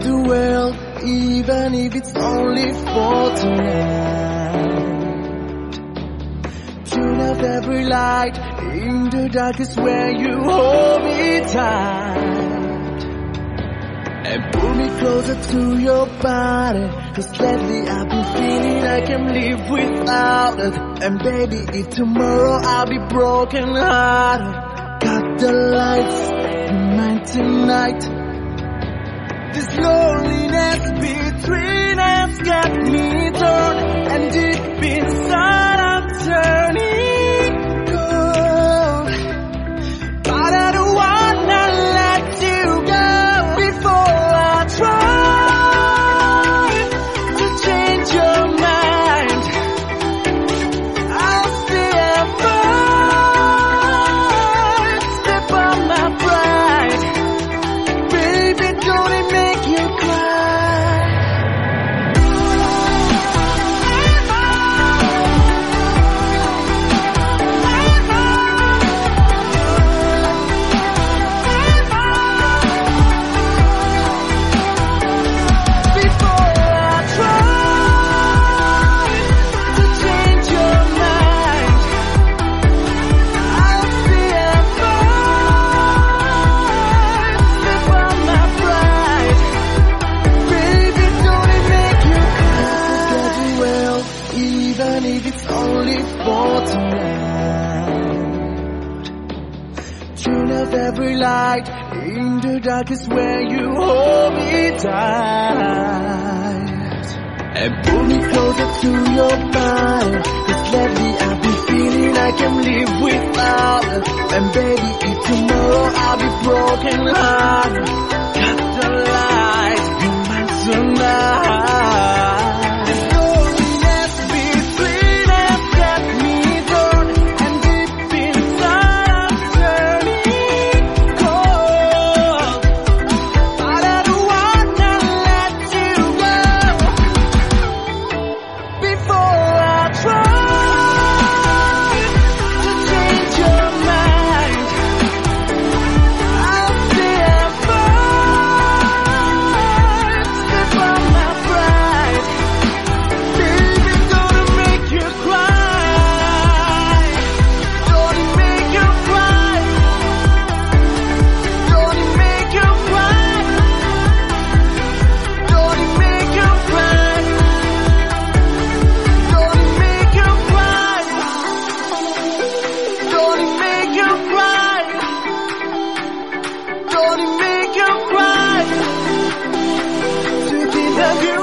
do well, even if it's only for tonight. Turn off every light, in the dark is where you hold me tight. And pull me closer to your body, 'cause lately I've been feeling I can't live without it. And baby, if tomorrow I'll be broken hearted, cut the lights, remind tonight. This loneliness between us got me torn, and deep inside I'm turning cold. But I don't wanna let you go before I try to change your mind. I'll still fight, step on my pride. Baby, don't it make you cry? Before I try to change your mind, I'll still fight, step on my pride. Baby, don't it make you cry? Forget you well, even if it's only for tonight. Turn off every light, in the dark is where you hold me tight. And pull me closer to your body, 'cause lately I've been feeling I can't live without it. And baby, if tomorrow I'll be broken hearted, cut the lights, remind tonight. This loneliness between us got me torn, and deep inside I'm turning cold. But I don't wanna let you go before I try to change your mind. I'll still fight, step on my pride. Baby, don't it make you cry? Don't it make you cry? Don't it make you cry? Don't it make you cry? Don't it make you cry? Don't it make you cry? Don't it make you cry? To think of you